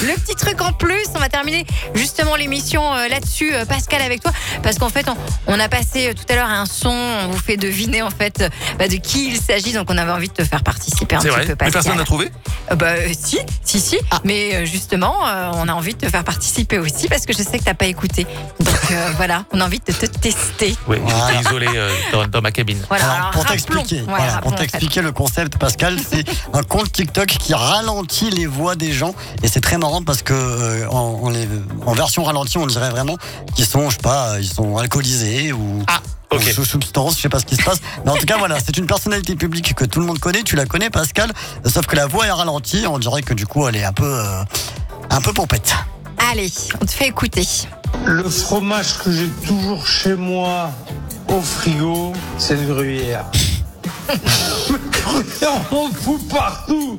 Le petit truc en plus, on va terminer justement l'émission là-dessus, Pascal, avec toi, parce qu'en fait, on a passé tout à l'heure un son, on vous fait deviner en fait de qui il s'agit, donc on avait envie de te faire participer un C'est petit vrai. peu, Mais Pascal. personne n'a trouvé? Si. Mais justement, on a envie de te faire participer aussi, parce que je sais que t'as pas écouté. Donc voilà, on a envie de te tester. Oui, Voilà. j'étais isolé dans ma cabine. Voilà, Alors, pour rappelons. t'expliquer, Ouais, rappelons, pour en fait. t'expliquer le concept, Pascal, c'est un compte TikTok qui ralentit les voix des gens, et c'est très marrant parce que en version ralentie, on dirait vraiment qu'ils sont, je sais pas, ils sont alcoolisés ou Ok. sous substance, je sais pas ce qui se passe. Mais en tout cas, voilà, c'est une personnalité publique que tout le monde connaît. Tu la connais, Pascal, sauf que la voix est ralentie. On dirait que du coup, elle est un peu pompette. Allez, on te fait écouter. Le fromage que j'ai toujours chez moi au frigo, c'est le gruyère. On fout partout.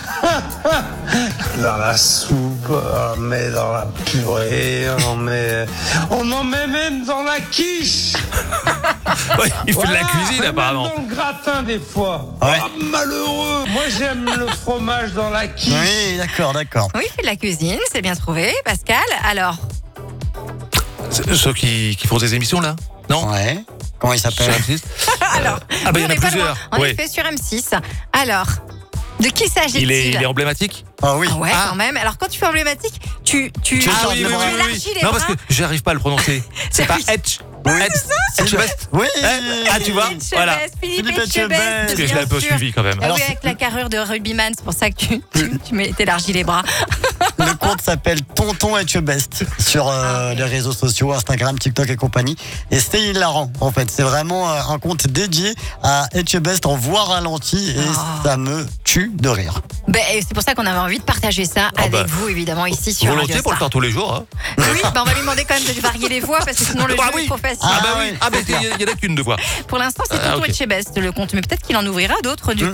Dans la soupe, on met dans la purée, on en met même dans la quiche. Ouais, il fait de la Voilà, cuisine même apparemment. dans le gratin des fois. Ouais. Oh, malheureux. Moi j'aime le fromage dans la quiche. Oui, d'accord. Oui, il fait de la cuisine, c'est bien trouvé, Pascal. Alors, Ceux qui font des émissions là? Non? Ouais. Comment il Sur s'appelle? M6? alors. Ah bah il y oui, en on a est pas plusieurs. loin. En Oui. effet, sur M6. Alors, de qui s'agit-il? Il est emblématique? Ah oui. Ah ouais, Ah. quand même. Alors, quand tu fais emblématique, tu Ah tu oui, oui, oui, élargis les Non, bras. parce que j'arrive pas à le prononcer. C'est pas Oui. Etch. Oui. Etchebest. Oui. Ah, tu vois? Etchebest, Voilà. Philippe Philippe Etchebest, Etchebest. Parce que je l'ai bien un peu sûr. suivi quand même. Ah Alors, oui, c'est- avec la carrure de rugbyman, c'est pour ça que tu t'élargis les bras. Le compte s'appelle Tonton Etchebest sur les réseaux sociaux, Instagram, TikTok et compagnie. Et c'est hilarant, en fait. C'est vraiment un compte dédié à Etchebest en voix ralentie et ça me tue de rire. Ben, c'est pour ça qu'on avait envie de partager ça avec bah, vous, évidemment, ici sur Volontiers Radio pour le Star. faire tous les jours. Hein. Oui, ben, on va lui demander quand même de varier les voix, parce que sinon le Ah jeu oui. est trop facile. Ah bah Ah oui. oui. Ah bah il y en a qu'une de voix. Pour l'instant, c'est Ah, Tonton ok. Etchebest le compte, mais peut-être qu'il en ouvrira d'autres du coup.